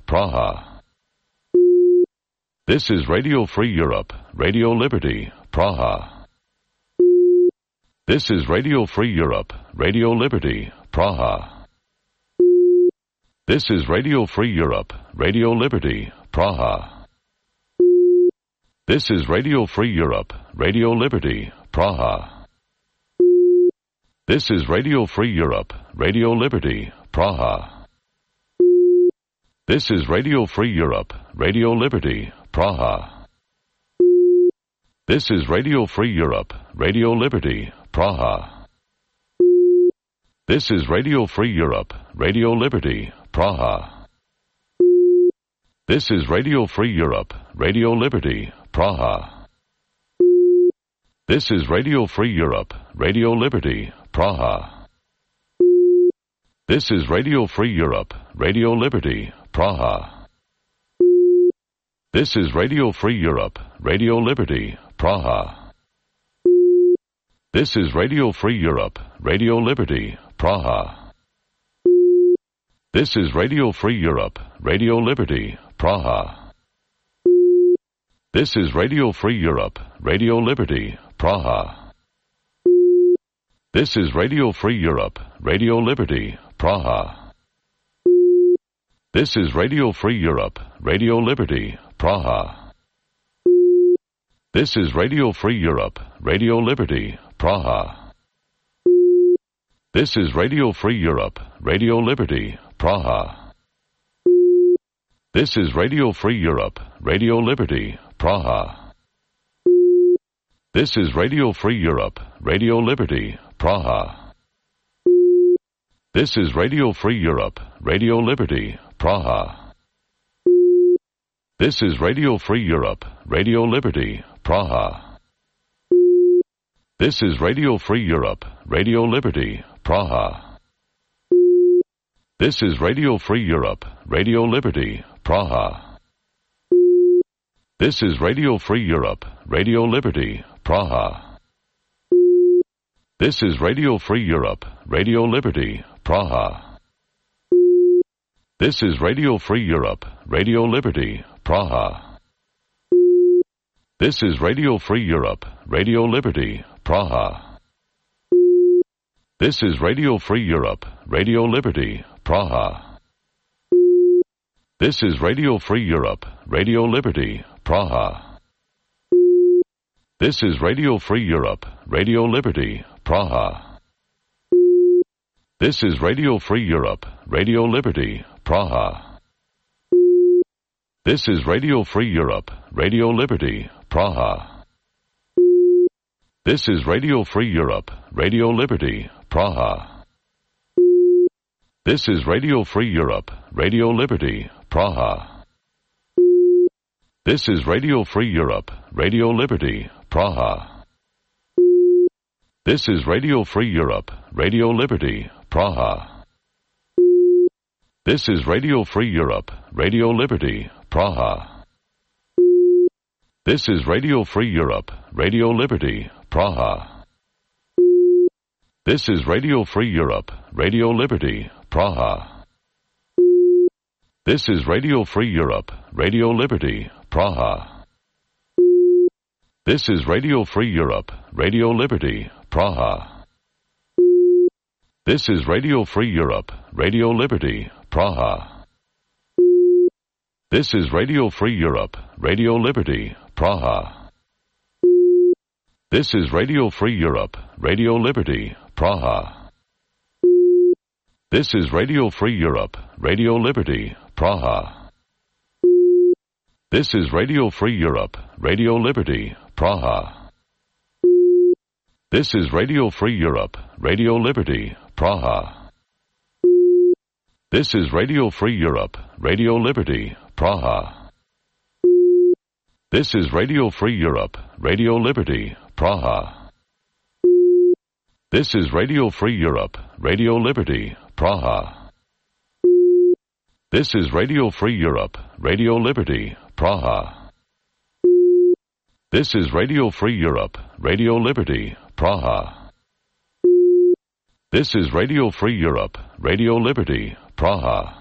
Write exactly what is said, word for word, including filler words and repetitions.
Praha. This is Radio Free Europe, Radio Liberty, Praha. This is Radio Free Europe, Radio Liberty, Praha. This is Radio Free Europe, Radio Liberty, Praha. This is Radio Free Europe, Radio Liberty, Praha. This is Radio Free Europe, Radio Liberty, Praha. This is Radio Free Europe, Radio Liberty, Praha. This is Radio Free Europe, Radio Liberty, Praha. This is Radio Free Europe, Radio Liberty, Praha. This is Radio Free Europe, Radio Liberty, Praha. This is Radio Free Europe, Radio Liberty, Praha. This is Radio Free Europe, Radio Liberty, Praha. This is Radio Free Europe, Radio Liberty, Praha. This is Radio Free Europe, Radio Liberty, Praha. This is Radio Free Europe, Radio Liberty, Praha. This is Radio Free Europe, Radio Liberty, Praha. This is Radio Free Europe, Radio Liberty, Praha. This is Radio Free Europe, Radio Liberty, Praha. This is Radio Free Europe, Radio Liberty, Praha. This is Radio Free Europe, Radio Liberty, Praha. This is Radio Free Europe, Radio Liberty, Praha. This is Radio Free Europe, Radio Liberty, Praha. This is Radio Free Europe, Radio Liberty, Praha. This is Radio Free Europe, Radio Liberty, Praha. This is Radio Free Europe, Radio Liberty, Praha. This is Radio Free Europe, Radio Liberty, Praha. This is Radio Free Europe, Radio Liberty, Praha. This is Radio Free Europe, Radio Liberty, Praha. This is Radio Free Europe, Radio Liberty, Praha. This is Radio Free Europe, Radio Liberty, Praha. This is Radio Free Europe, Radio Liberty, Praha. This is Radio Free Europe, Radio Liberty, Praha. This is Radio Free Europe, Radio Liberty, Praha. This is Radio Free Europe, Radio Liberty, Praha. This is Radio Free Europe, Radio Liberty, Praha. This is Radio Free Europe, Radio Liberty, Praha. This is Radio Free Europe, Radio Liberty, Praha. This is Radio Free Europe, Radio Liberty, Praha. This is Radio Free Europe, Radio Liberty, Praha. This is Radio Free Europe, Radio Liberty, Praha. This is Radio Free Europe, Radio Liberty, Praha. This is Radio Free Europe, Radio Liberty, Praha. This is Radio Free Europe, Radio Liberty, Praha. This is Radio Free Europe, Radio Liberty, Praha. This is Radio Free Europe, Radio Liberty, Praha. This is Radio Free Europe, Radio Liberty, Praha. This is Radio Free Europe, Radio Liberty, Praha. This is Radio Free Europe, Radio Liberty, Praha. This is Radio Free Europe, Radio Liberty, Praha. This is Radio Free Europe, Radio Liberty, Praha. This is Radio Free Europe, Radio Liberty, Praha. This is Radio Free Europe, Radio Liberty, Praha. This is Radio Free Europe, Radio Liberty, Praha. This is Radio Free Europe, Radio Liberty, Praha. This is Radio Free Europe, Radio Liberty, Praha. This is Radio Free Europe, Radio Liberty, Praha.